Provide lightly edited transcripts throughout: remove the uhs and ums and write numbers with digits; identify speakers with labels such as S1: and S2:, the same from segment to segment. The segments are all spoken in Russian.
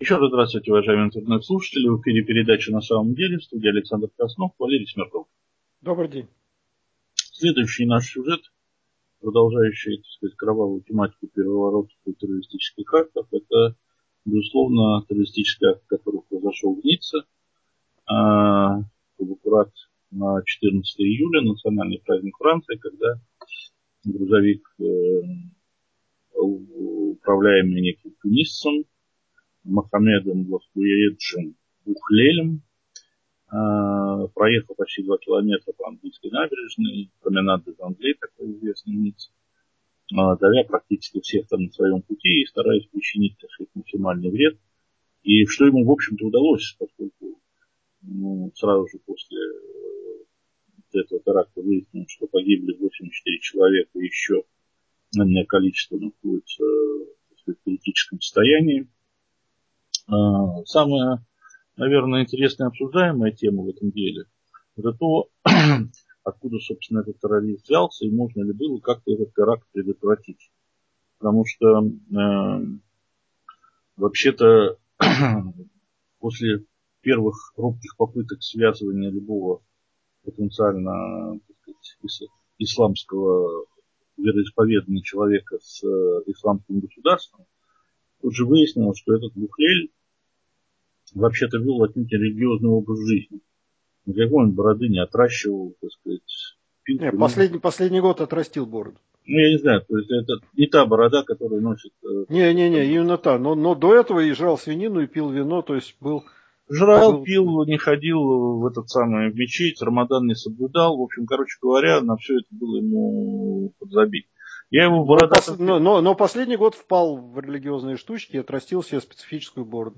S1: Еще раз здравствуйте, уважаемые интернет-слушатели. В эфире передача «На самом деле». В студии Александр Краснов, Валерий Смирков.
S2: Добрый день.
S1: Следующий наш сюжет, продолжающий, так сказать, кровавую тематику переворотов и террористических актов, это, безусловно, террористический акт, который произошел в Ницце, аккурат на 14 июля, национальный праздник Франции, когда грузовик, управляемый неким тунисцем, Мохаммедом Лафуеджем Бухлелем, проехал почти 2 километра по английской набережной, променад де Англии, такой известный Ницце, давя практически всех там на своем пути и стараясь причинить, так сказать, максимальный вред. И что ему, в общем-то, удалось, поскольку сразу же после этого теракта выяснилось, что погибли 84 человека, и еще энное количество находится, так сказать, в критическом состоянии. Самое, наверное, интересная обсуждаемая тема в этом деле — это то, откуда, собственно, этот террорист взялся и можно ли было как-то этот теракт предотвратить. Потому что, вообще-то, после первых робких попыток связывания любого потенциально, так сказать, исламского вероисповедания человека с исламским государством, тут же выяснилось, что этот Бухлель вообще-то вел отнюдь не религиозный образ жизни. Никакой он бороды не отращивал, так сказать.
S2: Последний год отрастил бороду.
S1: Я не знаю, то есть это не та борода, которую носит...
S2: Не, именно та. Но до этого и жрал свинину, и пил вино, то есть был...
S1: Пил, не ходил в в мечеть, Рамадан не соблюдал. В общем, короче говоря, на все это было ему подзабить.
S2: Но последний год впал в религиозные штучки и отрастил себе специфическую бороду.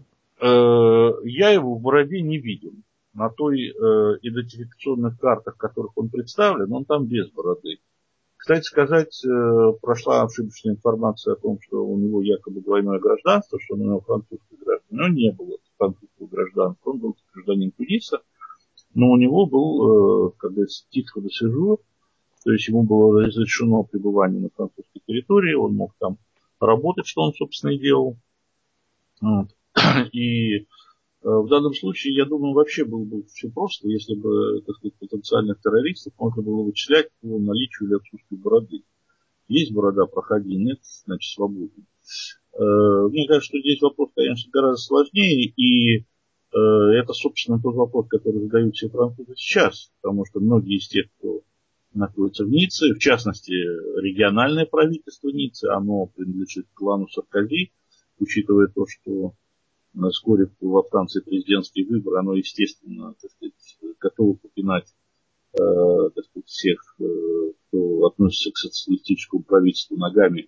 S1: Я его в бороде не видел. На той идентификационных картах, в которых он представлен, он там без бороды. Кстати сказать, прошла ошибочная информация о том, что у него якобы двойное гражданство, что у него французское гражданство. У него не было французского гражданства, он был гражданин Туниса, но у него был, как бы, титр де séjour, то есть ему было разрешено пребывание на французской территории, он мог там работать, что он, собственно, и делал. Вот. И в данном случае, я думаю, вообще было бы все просто, если бы, так сказать, потенциальных террористов можно было вычислять по наличию или отсутствию бороды. Есть борода, проходи, нет, значит, свободен. Мне кажется, что здесь вопрос, конечно, гораздо сложнее, и это, собственно, тот вопрос, который задают все французы сейчас, потому что многие из тех, кто находится в Ницце, в частности, региональное правительство Ниццы, оно принадлежит клану Саркози, учитывая то, что вскоре во Франции президентские выборы, оно, естественно, так сказать, готово попинать, так сказать, всех, кто относится к социалистическому правительству, ногами,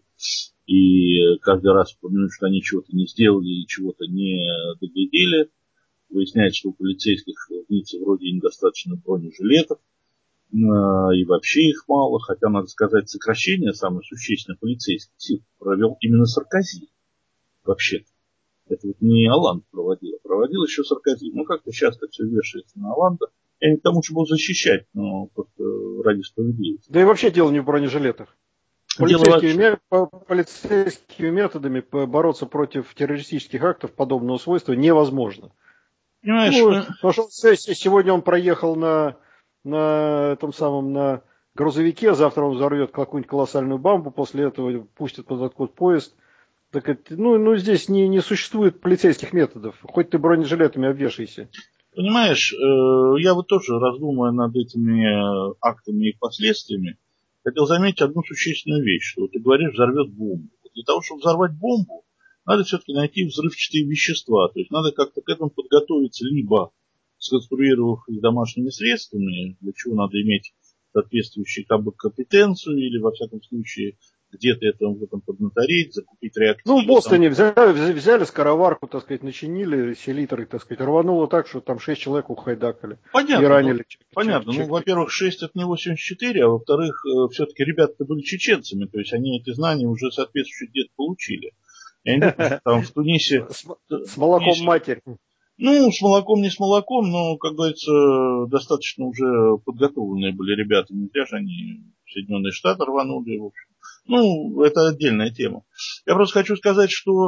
S1: и каждый раз вспоминают, что они чего-то не сделали или чего-то не доглядели. Выясняется, что у полицейских в Ницце вроде недостаточно бронежилетов, и вообще их мало, хотя, надо сказать, сокращение самое существенное полицейских сил провел именно Саркози, вообще-то. Это вот не Олланд проводил, а проводил еще Саркози. Ну, как-то часто все вешается на Олланда. Я не к тому, чтобы его защищать, но просто ради справедливости.
S2: Да и вообще дело не в бронежилетах. Полицейскими методами бороться против террористических актов подобного свойства невозможно.
S1: Понимаешь,
S2: потому что сегодня он проехал на грузовике, завтра он взорвет какую-нибудь колоссальную бомбу, после этого пустит под откуда поезд. Так это, здесь не существует полицейских методов. Хоть ты бронежилетами обвешайся.
S1: Понимаешь, я вот тоже, раздумывая над этими актами и их последствиями, хотел заметить одну существенную вещь, что ты говоришь, взорвет бомбу. Для того, чтобы взорвать бомбу, надо все-таки найти взрывчатые вещества. То есть надо как-то к этому подготовиться, либо сконструировав их домашними средствами, для чего надо иметь соответствующую компетенцию, или, во всяком случае, где-то это поднатореть, закупить реактивы.
S2: В Бостоне взяли скороварку, так сказать, начинили селитры, так сказать, рвануло так, что там 6 человек ухайдакали.
S1: Понятно,
S2: и ранили.
S1: Понятно. Во-первых, 6 от него 74, а во-вторых, все-таки ребята были чеченцами, то есть они эти знания уже соответствующие где-то получили. Я не думаю, что там в Тунисе...
S2: С молоком матери.
S1: С молоком не с молоком, но, как говорится, достаточно уже подготовленные были ребята. Не зря же они в Соединенные Штаты рванули, в общем. Это отдельная тема. Я просто хочу сказать, что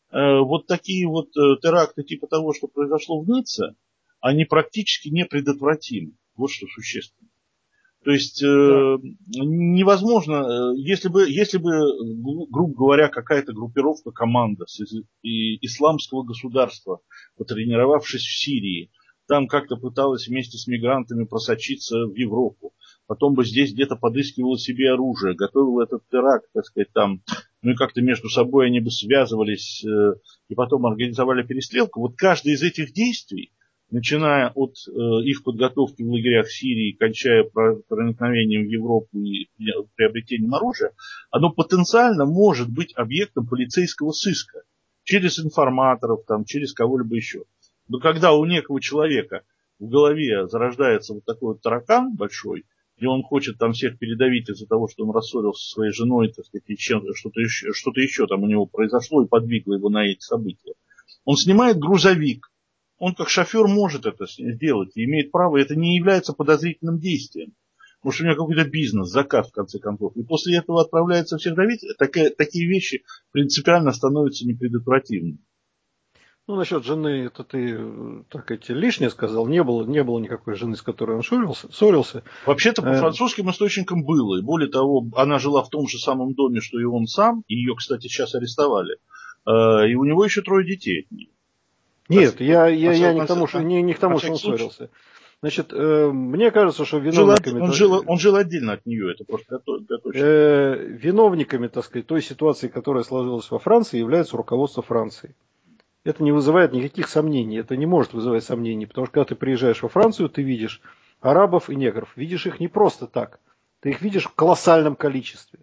S1: вот такие вот теракты типа того, что произошло в Ницце, они практически непредотвратимы. Вот что существенно. То есть
S2: Да.
S1: невозможно, если бы, грубо говоря, какая-то группировка, команда исламского государства, потренировавшись в Сирии, там как-то пыталась вместе с мигрантами просочиться в Европу, потом бы здесь где-то подыскивала себе оружие, готовила этот теракт, так сказать, там, ну и как-то между собой они бы связывались и потом организовали перестрелку. Вот каждое из этих действий, начиная от их подготовки в лагерях Сирии, кончая проникновением в Европу и приобретением оружия, оно потенциально может быть объектом полицейского сыска через информаторов, там, через кого-либо еще. Но когда у некого человека в голове зарождается вот такой вот таракан большой, и он хочет там всех передавить из-за того, что он рассорился со своей женой, так сказать, и что-то еще там у него произошло и подвигло его на эти события, он снимает грузовик. Он как шофер может это сделать и имеет право. Это не является подозрительным действием. Потому что у него какой-то бизнес, заказ в конце концов. И после этого отправляется всех давить. Такие вещи принципиально становятся непредотвратимыми.
S2: Ну, насчет жены, это ты, так сказать, лишнее сказал. Не было никакой жены, с которой он ссорился.
S1: Вообще-то по французским источникам было. И более того, она жила в том же самом доме, что и он сам. И ее, кстати, сейчас арестовали. И у него еще 3 детей от нее.
S2: Нет, я не к тому, что он ссорился. Значит, мне кажется, что виновниками...
S1: Он жил отдельно от нее, это просто готовится.
S2: Виновниками, так сказать, той ситуации, которая сложилась во Франции, является руководство Франции. Это не вызывает никаких сомнений, это не может вызывать сомнений, потому что когда ты приезжаешь во Францию, ты видишь арабов и негров. Видишь их не просто так, ты их видишь в колоссальном количестве.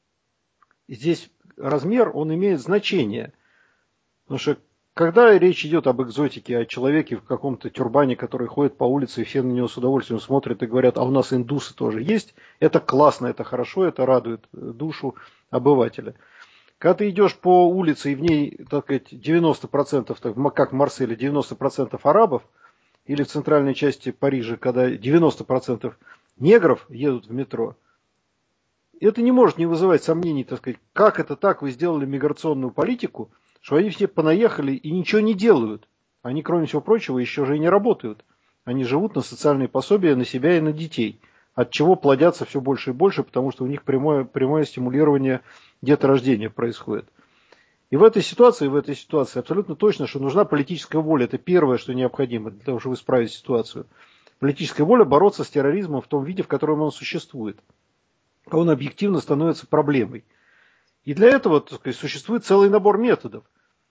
S2: И здесь размер, он имеет значение. Потому что когда речь идет об экзотике, о человеке в каком-то тюрбане, который ходит по улице, и все на него с удовольствием смотрят и говорят, а у нас индусы тоже есть, это классно, это хорошо, это радует душу обывателя. Когда ты идешь по улице, и в ней, так сказать, 90%, как в Марселе, 90% арабов, или в центральной части Парижа, когда 90% негров едут в метро, это не может не вызывать сомнений, так сказать, как это так, вы сделали миграционную политику, что они все понаехали и ничего не делают. Они, кроме всего прочего, еще же и не работают. Они живут на социальные пособия на себя и на детей, от чего плодятся все больше и больше, потому что у них прямое стимулирование деторождения происходит. И в этой ситуации абсолютно точно, что нужна политическая воля. Это первое, что необходимо для того, чтобы исправить ситуацию. Политическая воля бороться с терроризмом в том виде, в котором он существует. Он объективно становится проблемой. И для этого, так сказать, существует целый набор методов.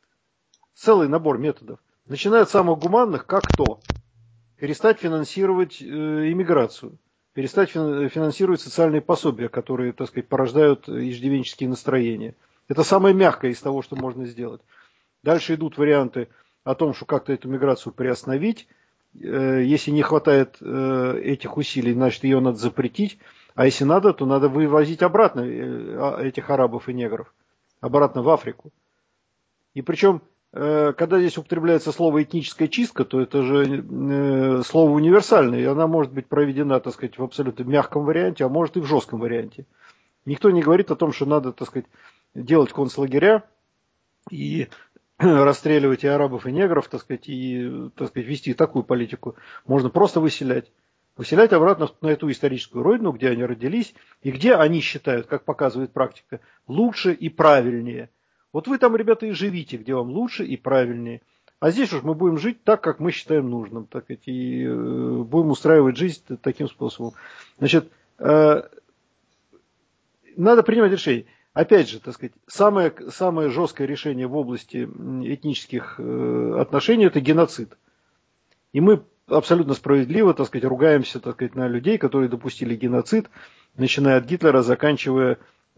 S2: Начиная от самых гуманных, как то? Перестать финансировать иммиграцию. Перестать финансировать социальные пособия, которые, так сказать, порождают иждивенческие настроения. Это самое мягкое из того, что можно сделать. Дальше идут варианты о том, что как-то эту миграцию приостановить. Если не хватает этих усилий, значит ее надо запретить. А если надо, то надо вывозить обратно этих арабов и негров. Обратно в Африку. И причем, когда здесь употребляется слово этническая чистка, то это же слово универсальное. И она может быть проведена, так сказать, в абсолютно мягком варианте, а может и в жестком варианте. Никто не говорит о том, что надо, так сказать, делать концлагеря и расстреливать и арабов, и негров, так сказать, и, так сказать, вести такую политику. Можно просто выселять. Выселять обратно на эту историческую родину, где они родились, и где они считают, как показывает практика, лучше и правильнее. Вот вы там, ребята, и живите, где вам лучше и правильнее. А здесь уж мы будем жить так, как мы считаем нужным, так сказать, и будем устраивать жизнь таким способом. Значит, надо принимать решение. Опять же, так сказать, самое жесткое решение в области этнических отношений – это геноцид. И мы абсолютно справедливо, так сказать, ругаемся, так сказать, на людей, которые допустили геноцид, начиная от Гитлера, заканчивая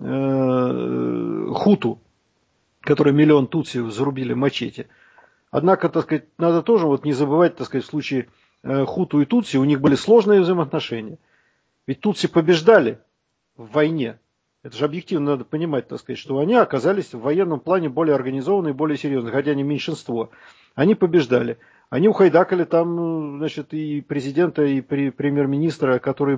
S2: хуту, которые 1 миллион тутси зарубили мачете. Однако, так сказать, надо тоже вот не забывать, так сказать, в случае хуту и тутси у них были сложные взаимоотношения. Ведь тутси побеждали в войне. Это же объективно надо понимать, так сказать, что они оказались в военном плане более организованные, более серьезные, хотя они меньшинство. Они побеждали. Они ухайдакали там, значит, и президента, и премьер-министра, которые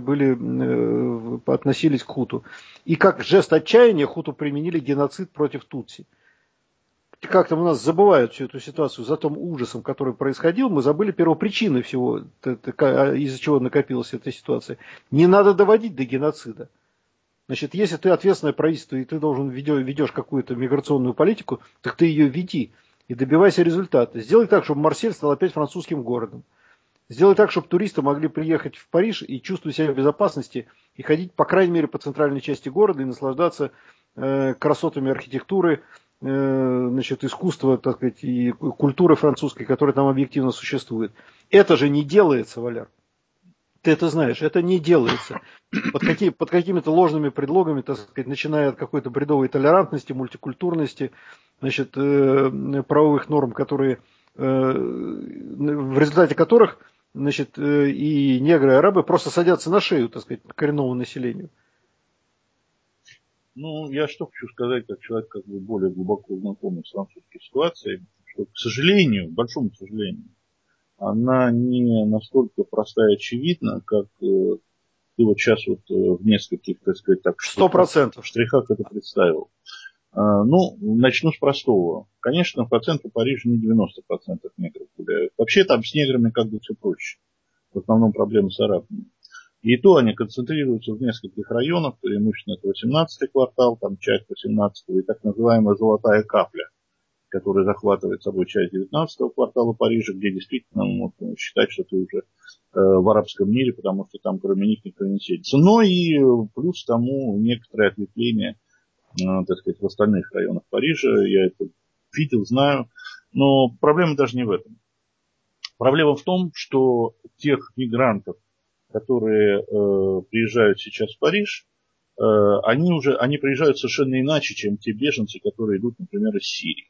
S2: относились к хуту. И как жест отчаяния хуту применили геноцид против тутси. как-то у нас забывают всю эту ситуацию за том ужасом, который происходил, мы забыли первопричины всего, из-за чего накопилась эта ситуация. Не надо доводить до геноцида. Значит, если ты ответственное правительство и ты ведешь какую-то миграционную политику, так ты ее веди и добивайся результата. Сделай так, чтобы Марсель стал опять французским городом. Сделай так, чтобы туристы могли приехать в Париж и чувствовать себя в безопасности и ходить, по крайней мере, по центральной части города и наслаждаться красотами архитектуры, значит, искусства, так сказать, и культуры французской, которая там объективно существует. Это же не делается, Валяр. Ты это знаешь, это не делается. Под какими-то ложными предлогами, так сказать, начиная от какой-то бредовой толерантности, мультикультурности, значит, правовых норм, которые, в результате которых, значит, и негры, и арабы просто садятся на шею, так сказать, коренному населению.
S1: Ну, я что хочу сказать, как человек как бы более глубоко знакомый с французской ситуацией, что, к сожалению, к большому сожалению, она не настолько простая и очевидна, как ты вот сейчас вот в нескольких, так сказать, так,
S2: 100%.
S1: штрихах это представил. Ну, начну с простого. Конечно, по центру Парижа не 90% негров гуляют. Вообще там с неграми как бы все проще. В основном проблемы с арабами. И то они концентрируются в нескольких районах, преимущественно это 18-й квартал, там часть 18-го и так называемая золотая капля, которая захватывает собой часть 19-го квартала Парижа, где действительно можно считать, что ты уже в арабском мире, потому что там кроме них никто не селится. Но и плюс тому некоторые ответвления, так сказать, в остальных районах Парижа, я это видел, знаю, но проблема даже не в этом. Проблема в том, что тех мигрантов, которые приезжают сейчас в Париж, они приезжают совершенно иначе, чем те беженцы, которые идут, например, из Сирии.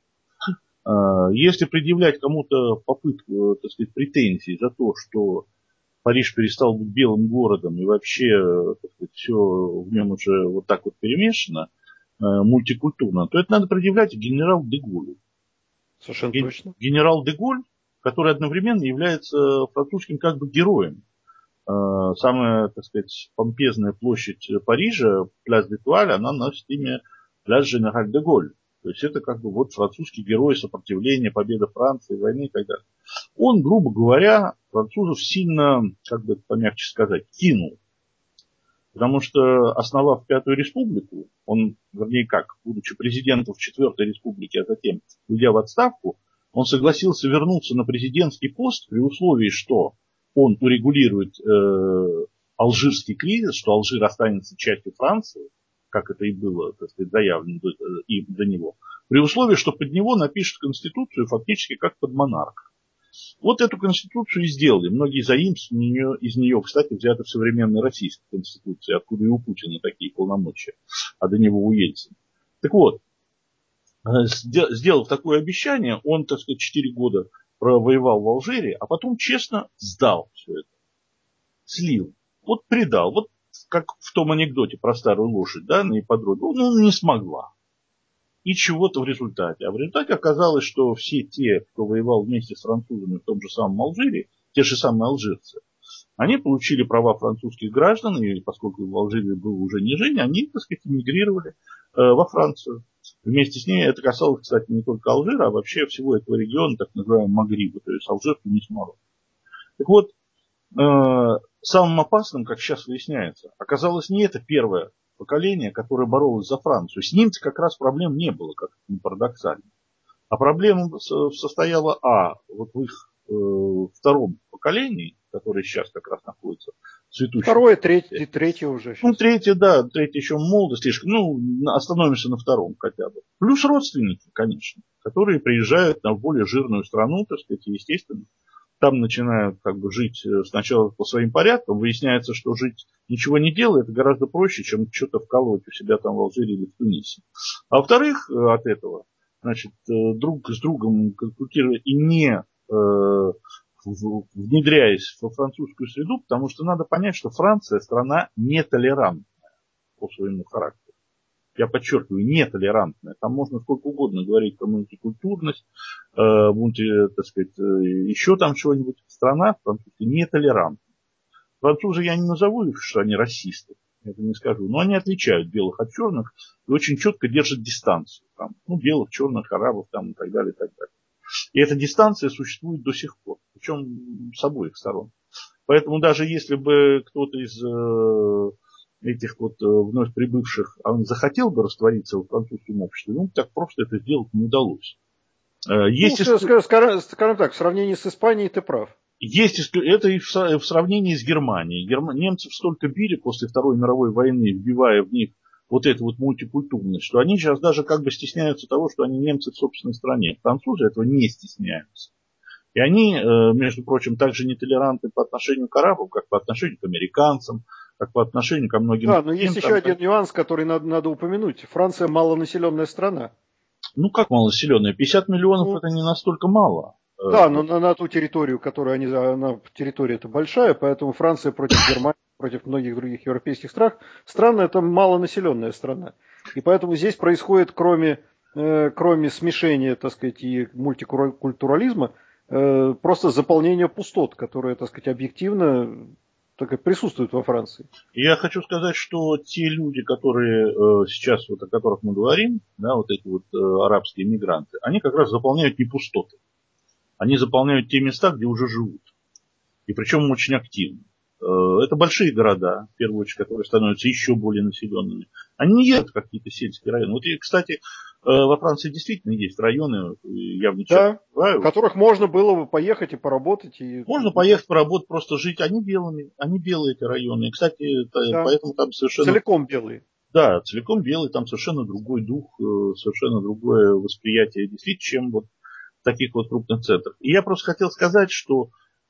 S1: Если предъявлять кому-то попытку, так сказать, претензий за то, что Париж перестал быть белым городом и вообще, так сказать, все в нем уже вот так вот перемешано, мультикультурно, то это надо предъявлять генералу де Голлю.
S2: Совершенно точно.
S1: Генерал де Голль, который одновременно является французским как бы героем. Самая, так сказать, помпезная площадь Парижа, Пляс де Туаль, она носит имя Пляс Женераль де Голль. То есть это как бы вот французский герой сопротивления, победа Франции, войны и так далее. Он, грубо говоря, французов сильно, как бы помягче сказать, кинул. Потому что, основав Пятую Республику, он, вернее как, будучи президентом в Четвертой Республике, а затем уйдя в отставку, он согласился вернуться на президентский пост при условии, что он урегулирует алжирский кризис, что Алжир останется частью Франции, как это и было, так сказать, заявлено и до него, при условии, что под него напишут конституцию фактически как под монарха. Вот эту конституцию и сделали. Многие заимствования из нее, кстати, взяты в современной российской конституции, откуда и у Путина такие полномочия, а до него у Ельцина. Так вот, сделав такое обещание, он, так сказать, 4 года провоевал в Алжире, а потом честно сдал все это. Слил. Вот предал. Вот как в том анекдоте про старую лошадь, да, на ипподроме. Ну, не смогла. И чего-то в результате. А в результате оказалось, что все те, кто воевал вместе с французами в том же самом Алжире, те же самые алжирцы, они получили права французских граждан, и поскольку в Алжире был уже не жизнь, они, так сказать, эмигрировали во Францию. Вместе с ней это касалось, кстати, не только Алжира, а вообще всего этого региона, так называемого Магриба, то есть Алжир, Тунис, Марокко. Так вот, самым опасным, как сейчас выясняется, оказалось не это первое поколение, которое боролось за Францию. С ним-то как раз проблем не было, как ни парадоксально. А проблема состояла, вот в их втором поколении, которое сейчас как раз находится в цветущем.
S2: Второе, третье уже. Сейчас.
S1: Ну, третье, да, третье еще молодо слишком. Ну, остановимся на втором хотя бы. Плюс родственники, конечно, которые приезжают на более жирную страну, так сказать, естественно. Там начинают как бы жить сначала по своим порядкам. Выясняется, что жить ничего не делая, это гораздо проще, чем что-то вкалывать у себя там в Алжире или в Тунисе. А во-вторых, от этого, значит, друг с другом конкурируя и не внедряясь во французскую среду, потому что надо понять, что Франция страна нетолерантная по своему характеру. Я подчеркиваю, нетолерантная. Там можно сколько угодно говорить про мультикультурность, так сказать, еще там чего-нибудь. Страна французская нетолерантная. Французы я не назову их, что они расисты. это не скажу, но они отличают белых от черных и очень четко держат дистанцию. Там, ну, белых, черных, арабов там, и так далее, и так далее. И эта дистанция существует до сих пор, причем с обоих сторон. Поэтому даже если бы кто-то из этих вот вновь прибывших захотел бы раствориться во французском обществе, ну, так просто это сделать не удалось.
S2: Ну, скажем так, в сравнении с Испанией ты прав.
S1: Это и в сравнении с Германией. Немцев столько били после Второй мировой войны, вбивая в них вот эту вот мультикультурность, что они сейчас даже как бы стесняются того, что они немцы в собственной стране. Французы этого не стесняются. И они, между прочим, также нетолерантны по отношению к арабам, как по отношению к американцам, как по отношению ко многим...
S2: Да, но есть еще один нюанс, который надо упомянуть. Франция малонаселенная страна.
S1: Ну, как малонаселенная? 50 миллионов это не настолько мало.
S2: Да, но на ту территорию, которую территория это большая, поэтому Франция против Германии, против многих других европейских стран, это малонаселенная страна. И поэтому здесь происходит, кроме смешения, так сказать, и мультикультурализма, просто заполнение пустот, которые, так сказать, объективно присутствуют во Франции.
S1: Я хочу сказать, что те люди, которые сейчас, вот о которых мы говорим, да, вот эти вот арабские мигранты, они как раз заполняют не пустоты. Они заполняют те места, где уже живут. И причем очень активно. Это большие города, в первую очередь, которые становятся еще более населенными. Они не едут в какие-то сельские районы. Вот, и, кстати, во Франции действительно есть районы, я в них
S2: в которых можно было бы поехать и поработать.
S1: Можно поехать поработать, просто жить. Они белые эти районы. И, кстати, поэтому там совершенно...
S2: Целиком белые.
S1: Да, целиком белые, там совершенно другой дух, совершенно другое восприятие действительно, чем вот в таких вот крупных центрах. И я просто хотел сказать, что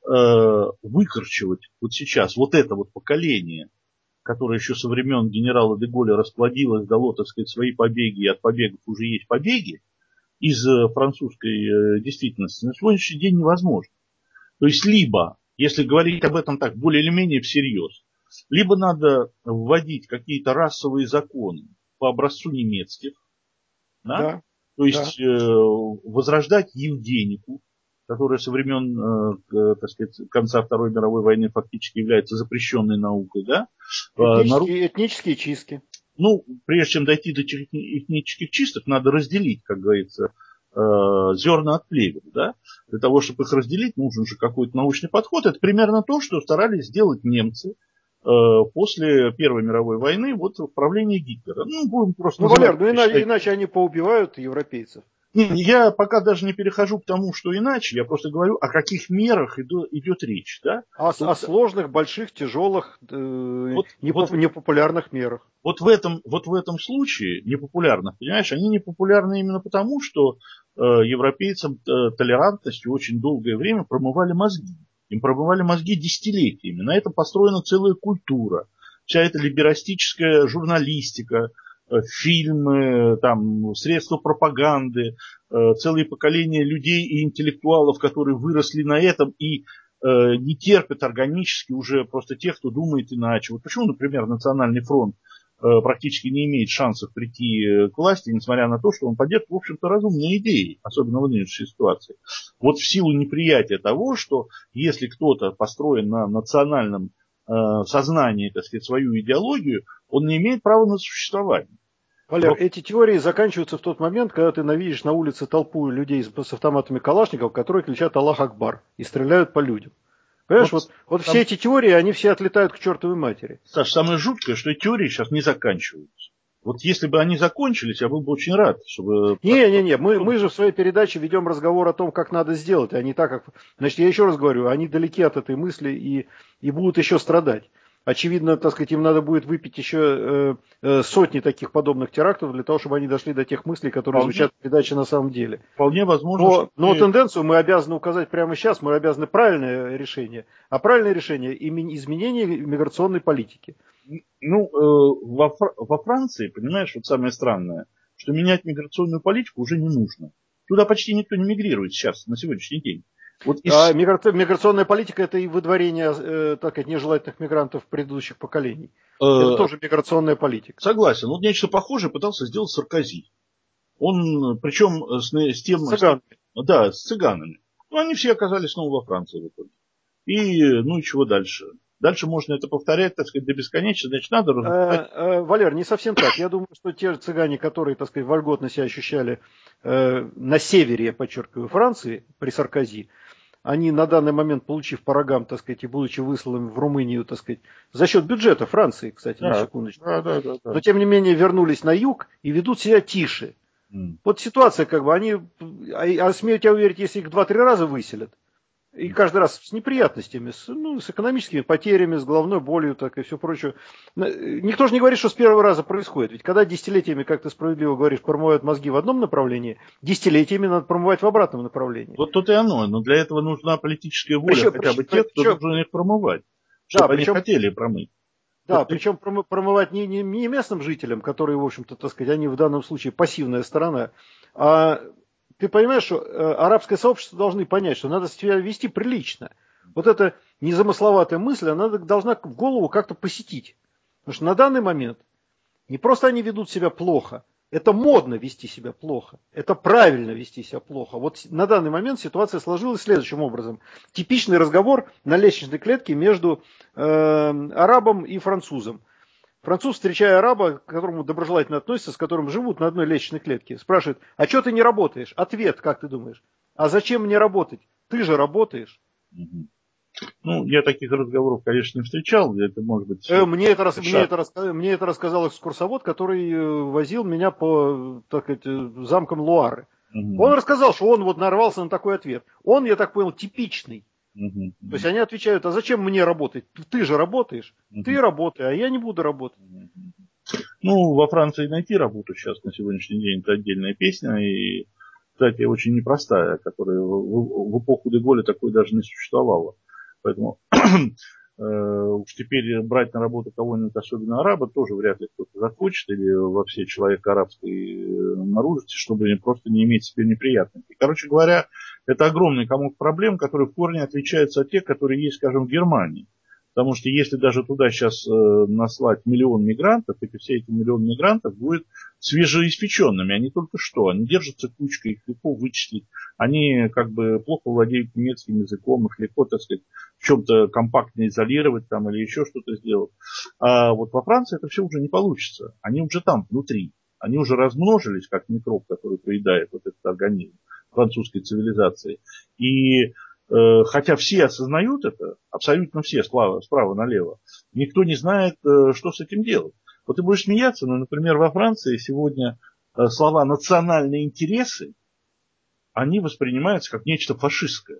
S1: выкорчевать вот сейчас вот это вот поколение, которое еще со времен генерала де Голля расплодилось, дало, так сказать, свои побеги, и от побегов уже есть побеги, из французской действительности на сегодняшний день невозможно. То есть либо, если говорить об этом так более или менее всерьез, либо надо вводить какие-то расовые законы по образцу немецких, да? То есть возрождать евгенику, которая со времен, так сказать, конца Второй мировой войны фактически является запрещенной наукой. Да?
S2: Этнические чистки.
S1: Ну, прежде чем дойти до этнических чисток, надо разделить, как говорится, зерна от плевел. Да? Для того, чтобы их разделить, нужен же какой-то научный подход. Это примерно то, что старались сделать немцы после Первой мировой войны вот в правлении Гитлера. Ну, будем просто
S2: Валер, иначе они поубивают европейцев.
S1: Я пока даже не перехожу к тому, что иначе. Я просто говорю, о каких мерах идет речь. Да?
S2: О сложных, больших, тяжелых, непопулярных мерах.
S1: Вот в этом случае непопулярных, понимаешь, они непопулярны именно потому, что европейцам толерантностью очень долгое время промывали мозги. Им промывали мозги десятилетиями. На этом построена целая культура. Вся эта либерастическая журналистика, фильмы, там, средства пропаганды, целые поколения людей и интеллектуалов, которые выросли на этом и не терпят органически уже просто тех, кто думает иначе. Вот почему, например, Национальный фронт практически не имеет шансов прийти к власти, несмотря на то, что он поддерживает, в общем-то, разумные идеи, особенно в нынешней ситуации. Вот в силу неприятия того, что если кто-то построен на национальном сознании, так сказать, свою идеологию, он не имеет права на существование.
S2: Валер, эти теории заканчиваются в тот момент, когда ты навидишь на улице толпу людей с автоматами Калашников, которые кричат «Аллах Акбар» и стреляют по людям. Понимаешь, вот все эти теории, они все отлетают к чертовой матери.
S1: Саш, самое жуткое, что эти теории сейчас не заканчиваются. Вот если бы они закончились, я был бы очень рад, чтобы...
S2: Не, мы же в своей передаче ведем разговор о том, как надо сделать, а не так, как... Значит, я еще раз говорю, они далеки от этой мысли и будут еще страдать. Очевидно, так сказать, им надо будет выпить еще сотни таких подобных терактов для того, чтобы они дошли до тех мыслей, которые звучат в передаче на самом деле.
S1: Вполне возможно.
S2: Но тенденцию мы обязаны указать прямо сейчас, мы обязаны правильное решение. А правильное решение – изменение миграционной политики.
S1: Ну, во Франции, понимаешь, вот самое странное, что менять миграционную политику уже не нужно. Туда почти никто не мигрирует сейчас, на сегодняшний день. Вот
S2: миграционная политика – это и выдворение, так сказать, нежелательных мигрантов предыдущих поколений. Это тоже миграционная политика.
S1: Согласен. Вот нечто похожее пытался сделать Саркози. Он, причем с тем...
S2: С цыганами.
S1: Да, с цыганами. Ну, они все оказались снова во Франции в итоге. И, ну и чего дальше? Дальше можно это повторять, так сказать, до бесконечности, значит, надо разрушать.
S2: Валер, не совсем так. Я думаю, что те цыгане, которые, так сказать, вольготно себя ощущали на севере, я подчеркиваю, Франции, при Саркози, они на данный момент, получив по рогам, так сказать, и будучи высланными в Румынию, так сказать, за счет бюджета Франции, кстати, на секундочку, но тем не менее вернулись на юг и ведут себя тише. Вот ситуация, как бы, они, смею тебя уверить, если их 2-3 раза выселят, и каждый раз с неприятностями, с экономическими потерями, с головной болью, так и все прочее. Никто же не говорит, что с первого раза происходит. Ведь когда десятилетиями, как ты справедливо говоришь, промывают мозги в одном направлении, десятилетиями надо промывать в обратном направлении.
S1: Вот тут и оно. Но для этого нужна политическая воля хотя бы тех, кто должен их промывать. Чтобы они хотели промыть.
S2: Да, вот причем промывать не местным жителям, которые, в общем-то, так сказать, они в данном случае пассивная сторона, а ты понимаешь, что арабское сообщество должны понять, что надо себя вести прилично. Вот эта незамысловатая мысль, она должна в голову как-то посетить. Потому что на данный момент не просто они ведут себя плохо, это модно вести себя плохо, это правильно вести себя плохо. Вот на данный момент ситуация сложилась следующим образом. Типичный разговор на лестничной клетке между арабом и французом. Француз, встречая араба, к которому доброжелательно относится, с которым живут на одной лестничной клетке, спрашивает: а что ты не работаешь? Ответ, как ты думаешь? А зачем мне работать? Ты же работаешь.
S1: Ну, я таких разговоров, конечно, не встречал. Это может быть...
S2: Мне это рассказал экскурсовод, который возил меня по, так сказать, замкам Луары. Он рассказал, что он вот нарвался на такой ответ. Он, я так понял, типичный. То есть они отвечают: а зачем мне работать? Ты же работаешь. Ты работай, а я не буду работать.
S1: Ну, во Франции найти работу сейчас на сегодняшний день — это отдельная песня. И, кстати, очень непростая, которая в эпоху де Голля такой даже не существовала. Поэтому уж теперь брать на работу кого-нибудь, особенно араба, тоже вряд ли кто-то захочет, или вообще человек арабской наружности, чтобы просто не иметь себе неприятностей. Короче говоря, это огромный комок проблем, которые в корне отличаются от тех, которые есть, скажем, в Германии. Потому что если даже туда сейчас наслать 1 миллион мигрантов, то все эти 1 миллион мигрантов будут свежеиспеченными. Они только что, они держатся кучкой, их легко вычислить. Они как бы плохо владеют немецким языком, их легко, так сказать, в чем-то компактно изолировать там или еще что-то сделать. А вот во Франции это все уже не получится. Они уже там, внутри. Они уже размножились, как микроб, который поедает вот этот организм французской цивилизации. И хотя все осознают это, абсолютно все, справа налево, никто не знает, что с этим делать. Вот ты будешь смеяться, но, например, во Франции сегодня слова «национальные интересы», они воспринимаются как нечто фашистское.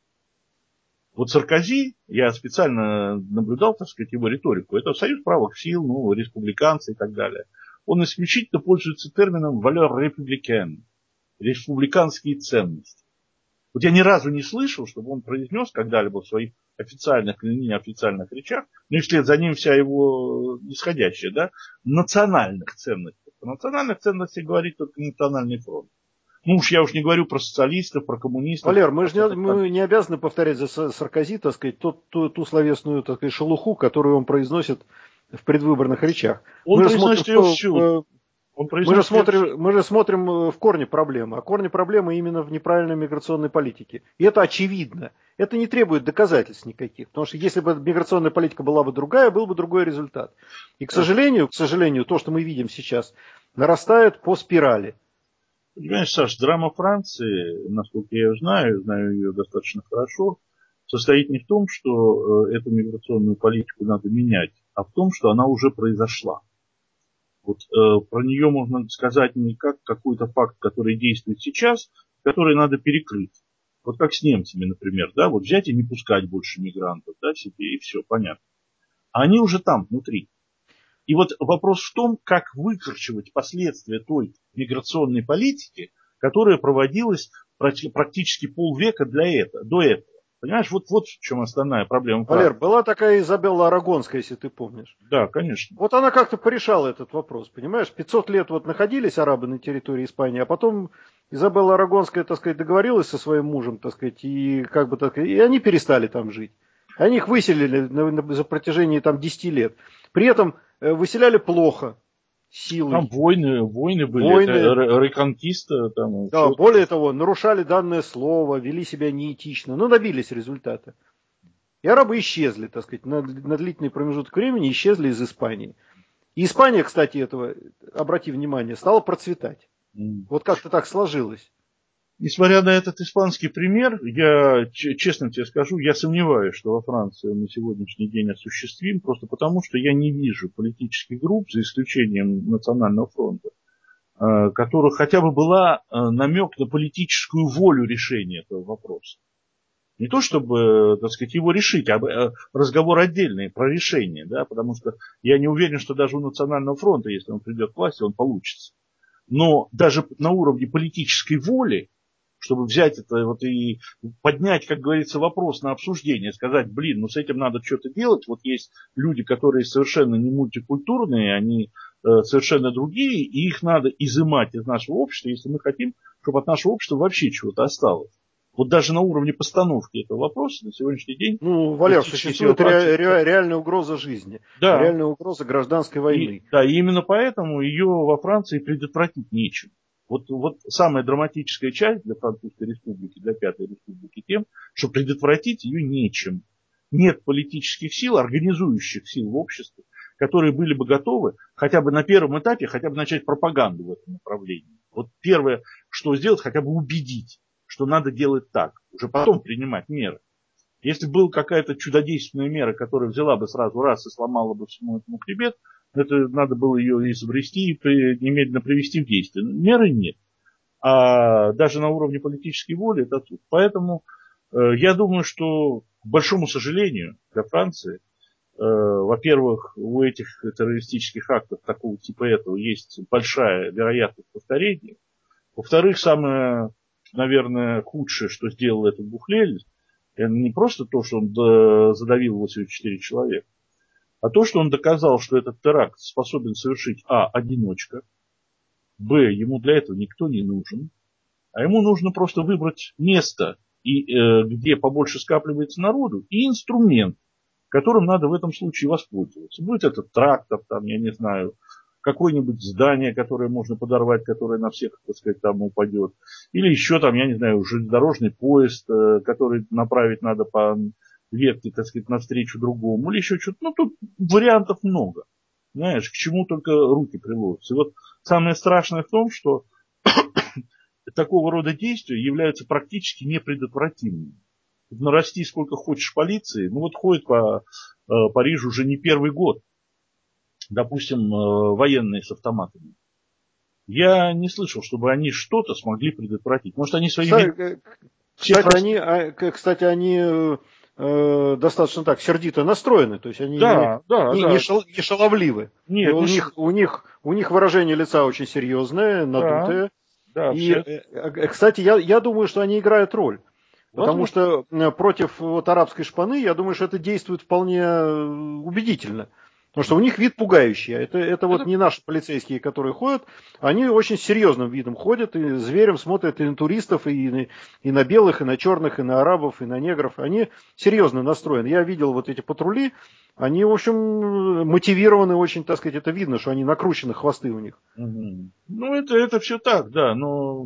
S1: Вот Саркози, я специально наблюдал, так сказать, его риторику, это союз правых сил, ну, республиканцы и так далее. Он исключительно пользуется термином «valeur républicaine», республиканские ценности. Вот я ни разу не слышал, чтобы он произнес когда-либо в своих официальных или неофициальных речах, ну и вслед за ним вся его исходящая, да, национальных ценностей. О национальных ценностях говорит только Национальный фронт. Ну уж я не говорю про социалистов, про коммунистов.
S2: Валер, мы не обязаны повторять за Саркози, так сказать, ту словесную, так сказать, шелуху, которую он произносит в предвыборных речах.
S1: Он произносит ее всюду.
S2: Мы же смотрим в корне проблемы, а корни проблемы именно в неправильной миграционной политике. И это очевидно. Это не требует доказательств никаких, потому что если бы миграционная политика была бы другая, был бы другой результат. И, к сожалению, то, что мы видим сейчас, нарастает по спирали.
S1: Понимаешь, Саш, драма Франции, насколько я ее знаю ее достаточно хорошо, состоит не в том, что эту миграционную политику надо менять, а в том, что она уже произошла. Вот про нее можно сказать не как какой-то факт, который действует сейчас, который надо перекрыть. Вот как с немцами, например, да, вот взять и не пускать больше мигрантов, да, себе, и все, понятно. А они уже там, внутри. И вот вопрос в том, как выкорчевать последствия той миграционной политики, которая проводилась практически полвека до этого. Понимаешь, вот в чем основная проблема.
S2: Валер, была такая Изабелла Арагонская, если ты помнишь.
S1: Да, конечно.
S2: Вот она как-то порешала этот вопрос, понимаешь? 500 лет вот находились арабы на территории Испании, а потом Изабелла Арагонская, так сказать, договорилась со своим мужем, так сказать, и как бы так, и они перестали там жить. Они их выселили за протяжении там 10 лет. При этом выселяли плохо, силой.
S1: Там войны были, реконкиста. Там,
S2: да, все. Более того, нарушали данное слово, вели себя неэтично, но добились результата. И арабы исчезли, так сказать, на длительный промежуток времени исчезли из Испании. И Испания, кстати, этого, обрати внимание, стала процветать. Вот как-то так сложилось.
S1: Несмотря на этот испанский пример, я честно тебе скажу, я сомневаюсь, что во Франции на сегодняшний день осуществим, просто потому, что я не вижу политических групп, за исключением Национального фронта, которых хотя бы была намек на политическую волю решения этого вопроса. Не то, чтобы, так сказать, его решить, а разговор отдельный про решение, да, потому что я не уверен, что даже у Национального фронта, если он придет к власти, он получится. Но даже на уровне политической воли, чтобы взять это вот и поднять, как говорится, вопрос на обсуждение, сказать, блин, ну с этим надо что-то делать, вот есть люди, которые совершенно не мультикультурные, они совершенно другие, и их надо изымать из нашего общества, если мы хотим, чтобы от нашего общества вообще чего-то осталось. Вот даже на уровне постановки этого вопроса на сегодняшний день...
S2: Ну, Валер, существует реальная угроза жизни,
S1: да.
S2: Реальная угроза гражданской войны.
S1: Да, и именно поэтому ее во Франции предотвратить нечем. Вот самая драматическая часть для Французской республики, для Пятой республики тем, что предотвратить ее нечем. Нет политических сил, организующих сил в обществе, которые были бы готовы хотя бы на первом этапе хотя бы начать пропаганду в этом направлении. Вот первое, что сделать, хотя бы убедить, что надо делать так, уже потом принимать меры. Если была какая-то чудодейственная мера, которая взяла бы сразу раз и сломала бы всему этому хребет, это надо было ее изобрести и немедленно привести в действие. Меры нет. А даже на уровне политической воли это тут. Поэтому я думаю, что, к большому сожалению для Франции, во-первых, у этих террористических актов такого типа этого есть большая вероятность повторения. Во-вторых, самое, наверное, худшее, что сделал этот Бухлель, это не просто то, что он задавил 84 человека, а то, что он доказал, что этот теракт способен совершить одиночка, ему для этого никто не нужен, а ему нужно просто выбрать место, где побольше скапливается народу, и инструмент, которым надо в этом случае воспользоваться. Будет это трактор, там, я не знаю, какое-нибудь здание, которое можно подорвать, которое на всех, так сказать, там упадет. Или еще там, я не знаю, железнодорожный поезд, который направить надо по ветке, так сказать, навстречу другому. Или еще что-то. Ну, тут вариантов много. Знаешь, к чему только руки приложатся. И вот самое страшное в том, что такого рода действия являются практически непредотвратимыми. Нарасти сколько хочешь полиции, ну вот ходит по Парижу уже не первый год. Допустим, военные с автоматами. Я не слышал, чтобы они что-то смогли предотвратить. Может, они своими...
S2: Кстати, они достаточно так сердито настроены, то есть они не шаловливы. Нет, у них выражение лица очень серьезное, надутое. Кстати, я думаю, что они играют роль. Потому что против арабской шпаны, я думаю, что это действует вполне убедительно. Потому что у них вид пугающий. Это вот не наши полицейские, которые ходят. Они очень серьезным видом ходят и зверем смотрят и на туристов, и на белых, и на черных, и на арабов, и на негров. Они серьезно настроены. Я видел вот эти патрули. Они, в общем, мотивированы очень, так сказать, это видно, что они накручены, хвосты у них.
S1: Ну, это все так, да, но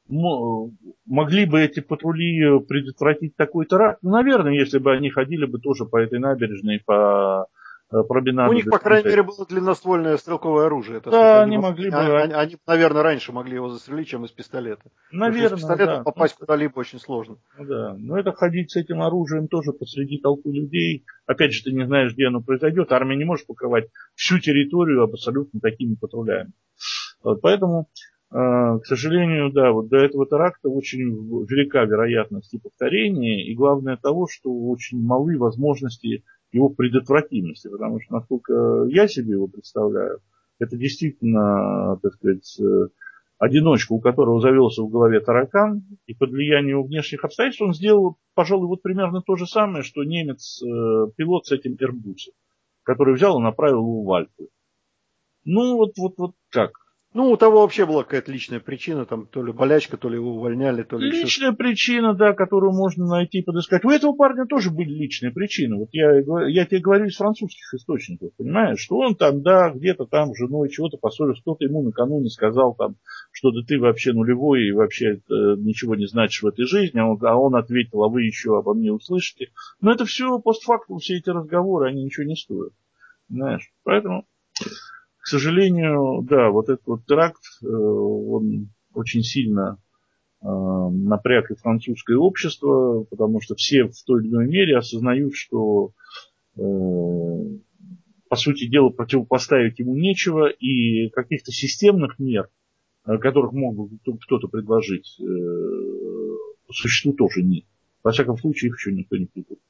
S1: могли бы эти патрули предотвратить такой теракт? Ну, наверное, если бы они ходили бы тоже по этой набережной, по променаду.
S2: У них, по крайней мере, было длинноствольное стрелковое оружие.
S1: Да, они могли бы...
S2: Они, наверное, раньше могли его застрелить, чем из пистолета.
S1: Наверное,
S2: из пистолета попасть куда-либо очень сложно.
S1: Да, но это ходить с этим оружием тоже посреди толпы людей. Опять же, ты не знаешь, где оно произойдет. Армия не может покрывать всю территорию абсолютно такими патрулями. Вот, поэтому, к сожалению, да, вот до этого теракта очень велика вероятность и повторения, и главное того, что очень малы возможности его предотвратимости, потому что, насколько я себе его представляю, это действительно, так сказать, одиночка, у которого завелся в голове таракан, и под влиянием внешних обстоятельств он сделал, пожалуй, вот примерно то же самое, что немец, пилот с этим Airbus, который взял и направил его в Альпы. Ну, вот как.
S2: Ну, у того вообще была какая-то личная причина, там то ли болячка, то ли его увольняли, то ли еще что-то.
S1: Личная причина, да, которую можно найти, подыскать. У этого парня тоже были личные причины. Вот я тебе говорю из французских источников, понимаешь, что он там, да, где-то там с женой чего-то поссорился, кто-то ему накануне сказал там, что да ты вообще нулевой и вообще ничего не значишь в этой жизни, а он ответил, а вы еще обо мне услышите. Но это все постфактум, все эти разговоры, они ничего не стоят, знаешь. Поэтому, к сожалению, да, вот этот вот теракт, он очень сильно напряг и французское общество, потому что все в той или иной мере осознают, что, по сути дела, противопоставить ему нечего, и каких-то системных мер, которых мог бы кто-то предложить, существует тоже нет. Во всяком случае, их еще никто не придумал.